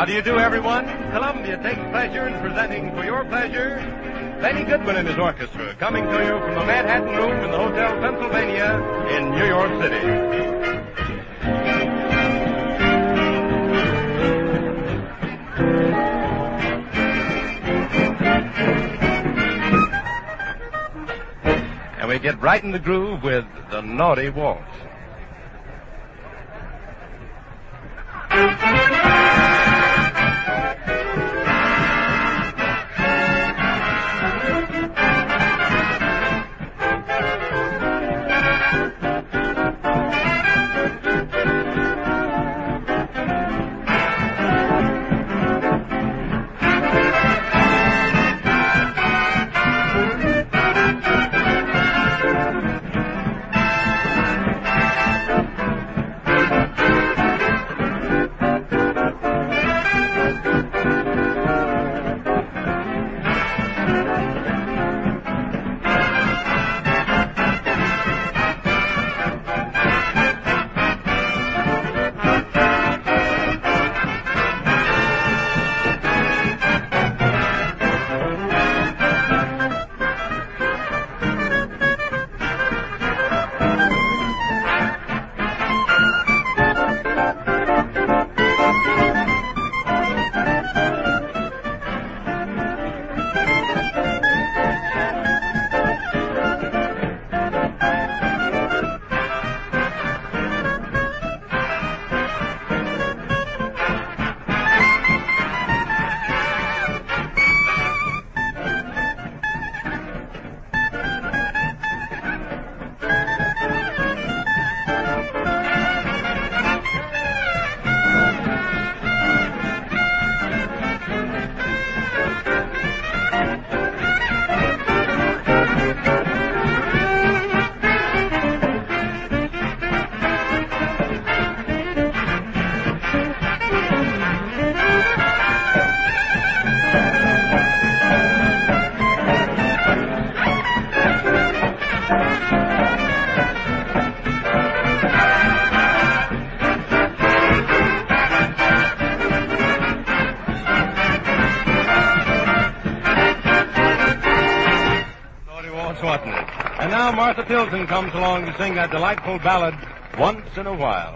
How do you do, everyone? Columbia takes pleasure in presenting for your pleasure Benny Goodman and his orchestra, coming to you from the Manhattan Room in the Hotel Pennsylvania in New York City. And we get right in the groove with the Naughty Waltz. And now Martha Tilton comes along to sing that delightful ballad, Once in a While.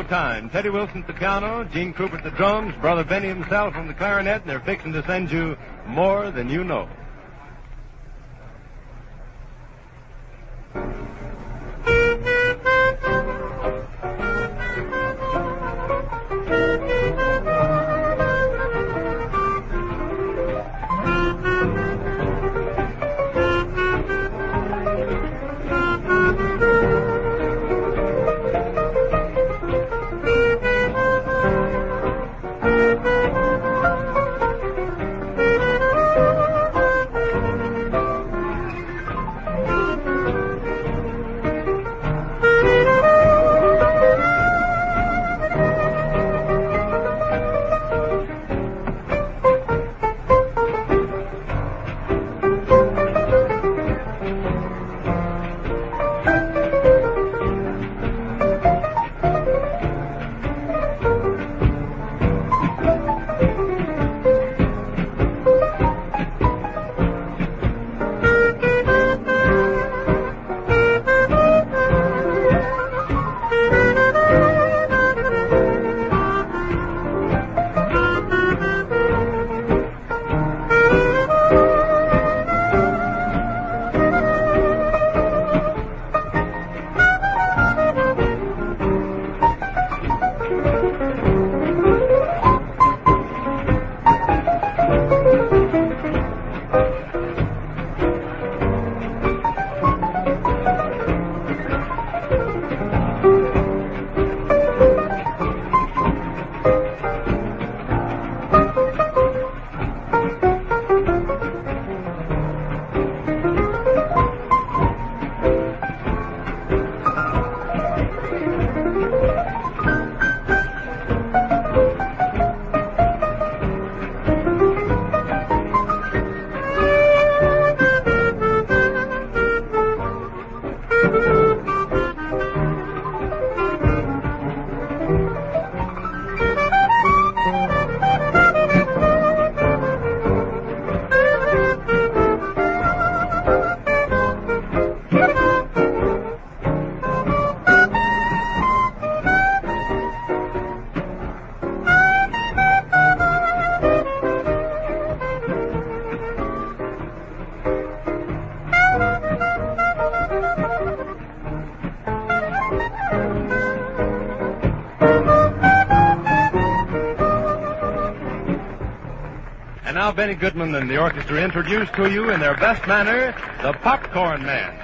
time. Teddy Wilson at the piano, Gene Krupa at the drums, Brother Benny himself on the clarinet, and they're fixing to send you More Than You Know. Now Benny Goodman and the orchestra introduce to you in their best manner the Popcorn Man.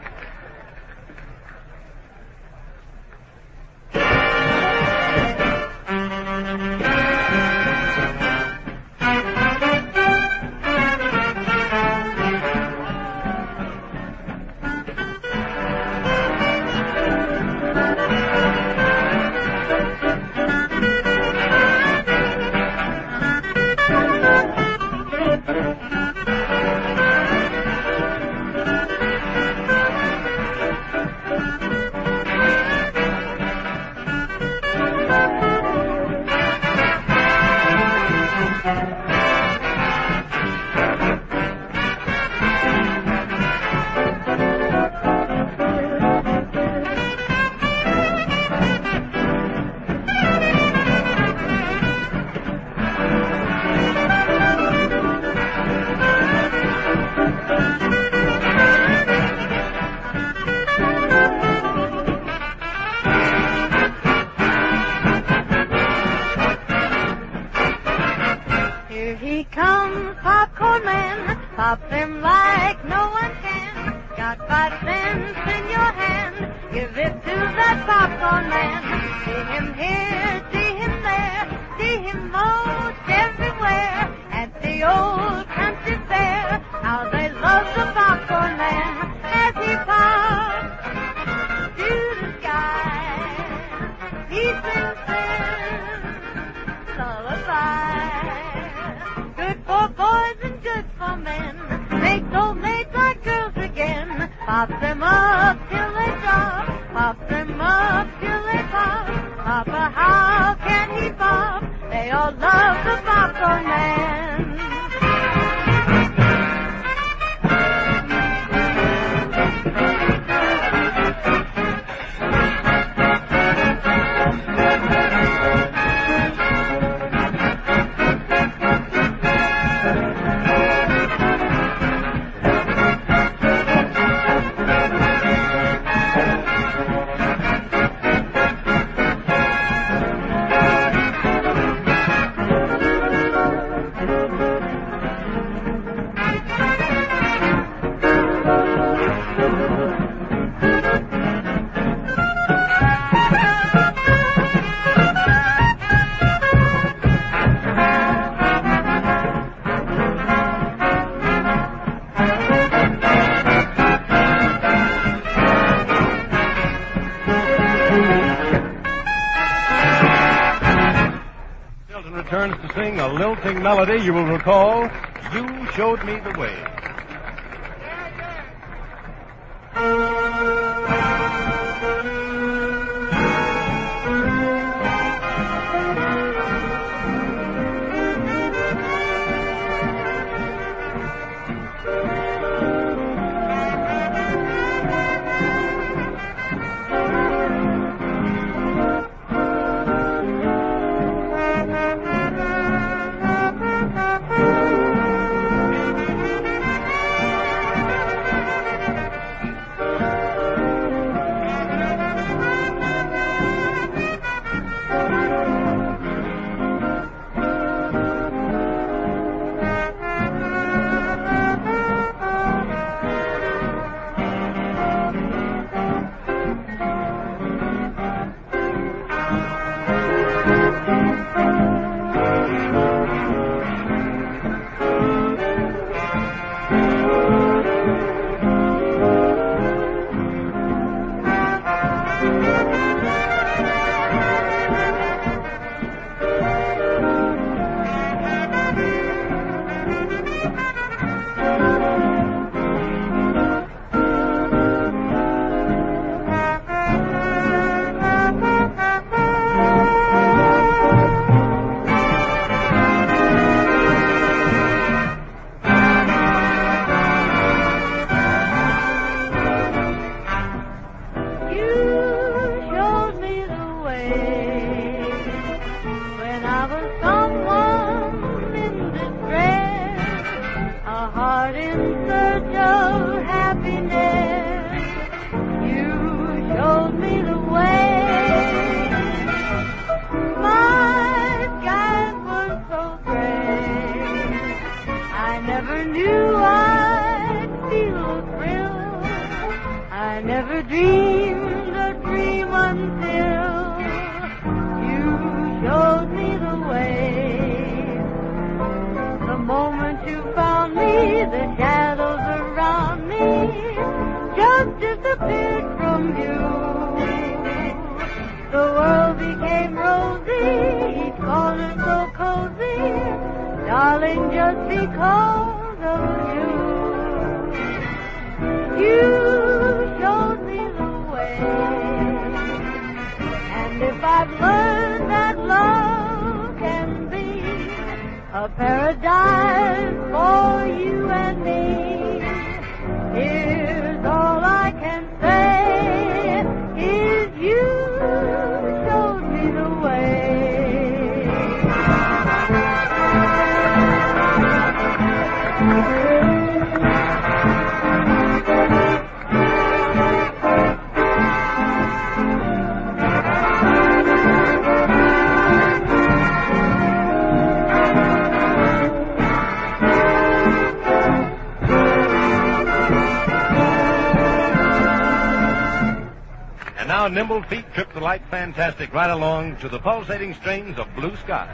Pop them like no one can. Got 5 cents in your hand. Give it to that popcorn man. See him here, see him there. See him most everywhere. At the old country fair. How they love the popcorn man. As he pops to the sky. He sings their lullaby. Good for boys and good for men. Make old maids like girls again. Pop them up till they drop. Pop them up till they pop. Papa, how can he pop? They all love the popcorn man. Milton returns to sing a lilting melody you will recall, You Showed Me the Way. Nimble feet trip the light fantastic right along to the pulsating strings of Blue Sky.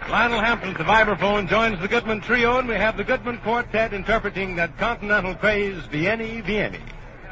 Lionel Hampton's the vibraphone joins the Goodman Trio, and we have the Goodman Quartet interpreting that continental craze, Vieni, Vieni.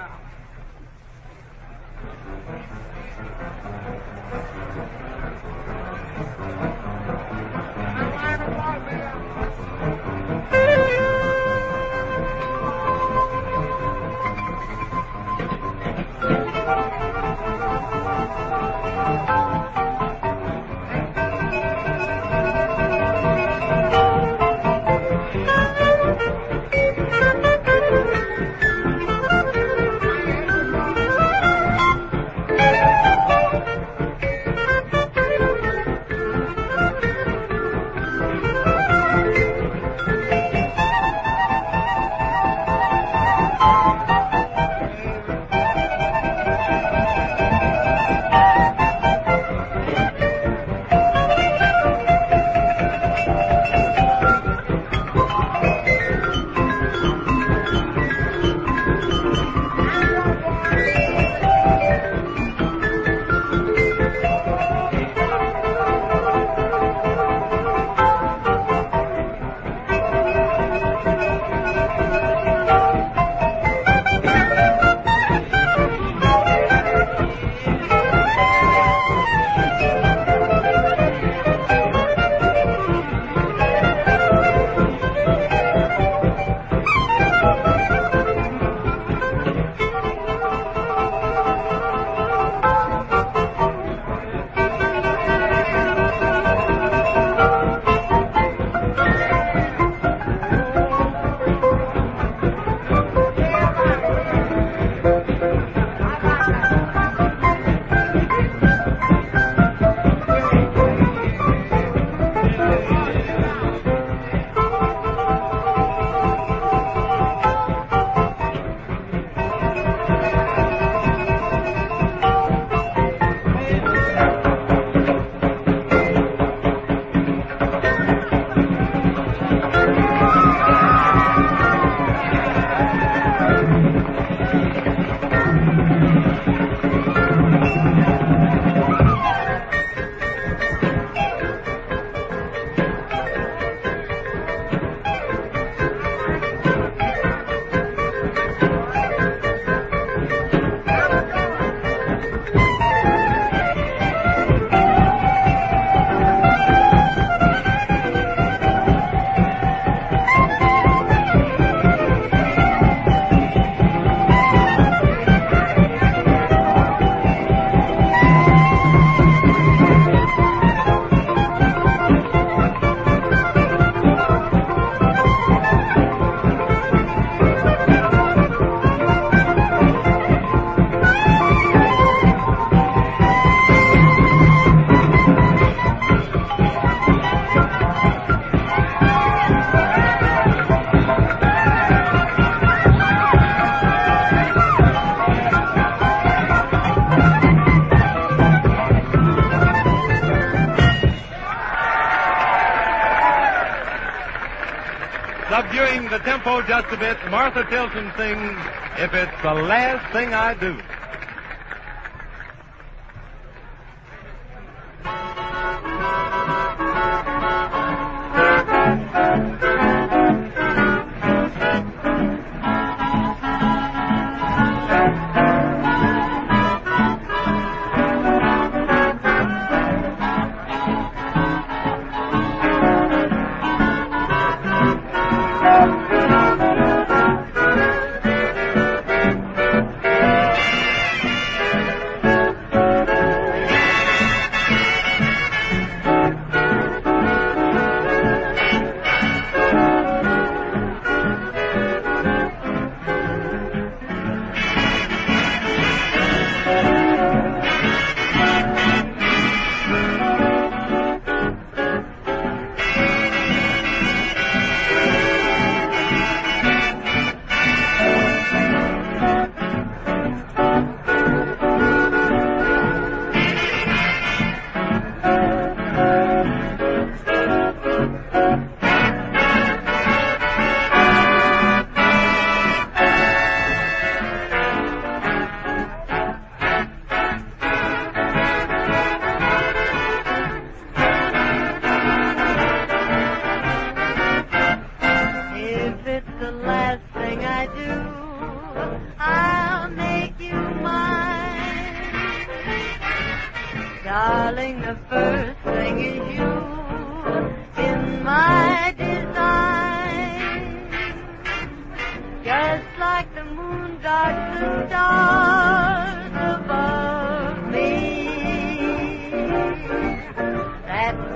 Subduing the tempo just a bit, Martha Tilton sings, If It's the Last Thing I Do.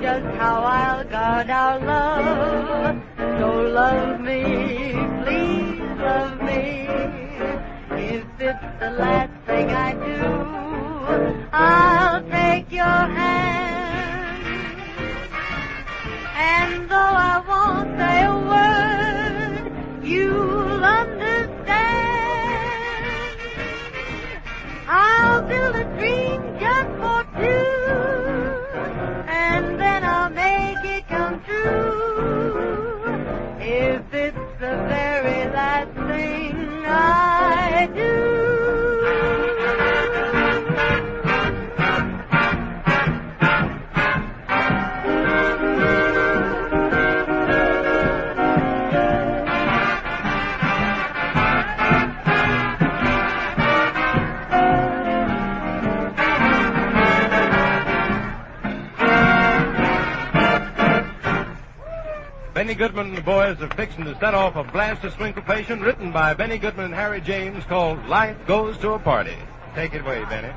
just how I'll guard our love. So love me, please love me. If it's the last thing I do, I'll take your hand. And though I won't say a word, you'll understand. I'll build a dream just for two, and then I'll make it come true. If it's the very last thing I do. Benny Goodman and the boys are fixing to set off a blast of syncopation written by Benny Goodman and Harry James called Life Goes to a Party. Take it away, Benny.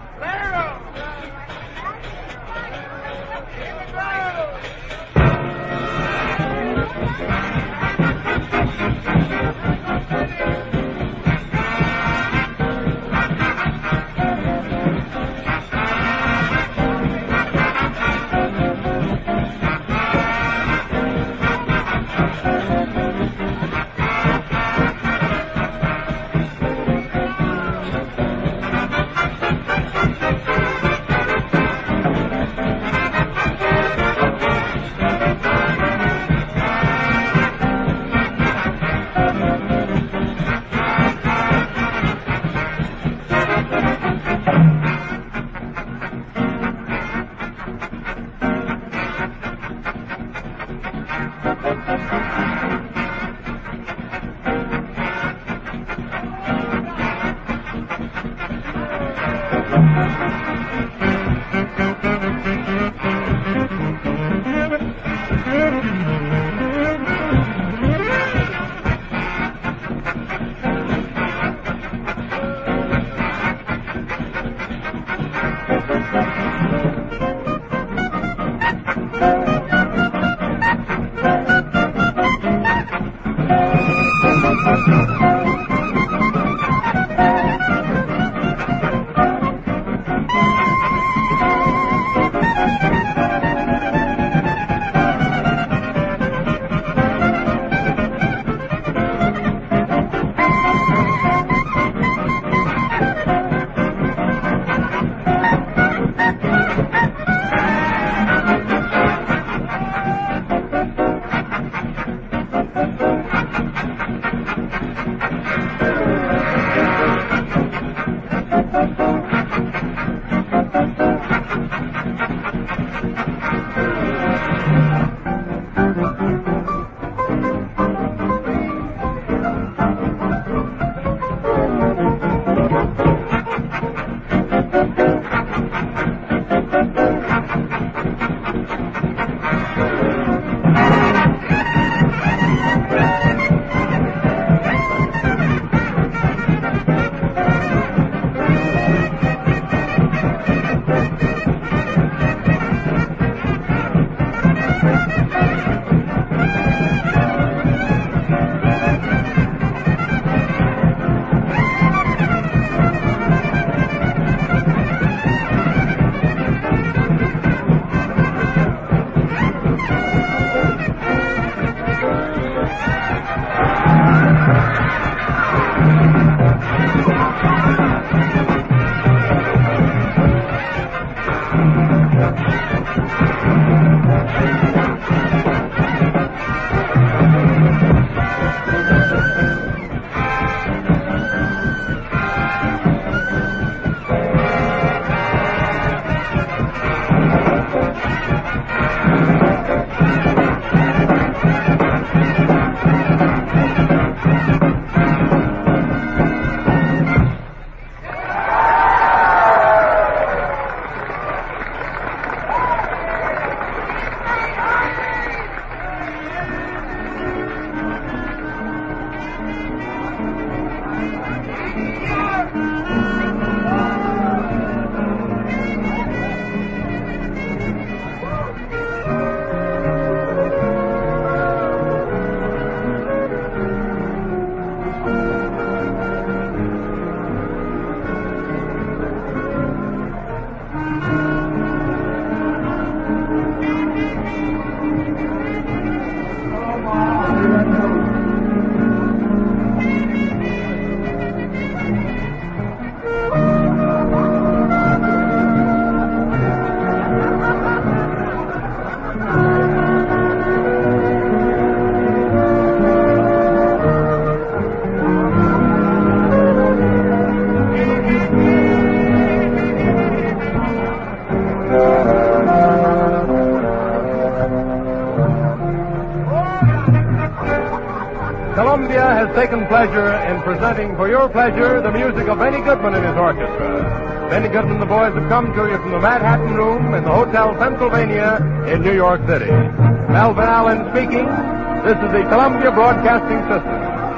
Columbia has taken pleasure in presenting for your pleasure the music of Benny Goodman and his orchestra. Benny Goodman and the boys have come to you from the Manhattan Room in the Hotel Pennsylvania in New York City. Melvin Allen speaking. This is the Columbia Broadcasting System.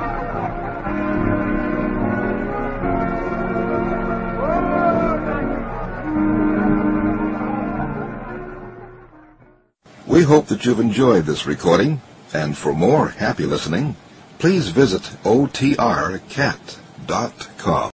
We hope that you've enjoyed this recording, and for more happy listening, please visit otrcat.com.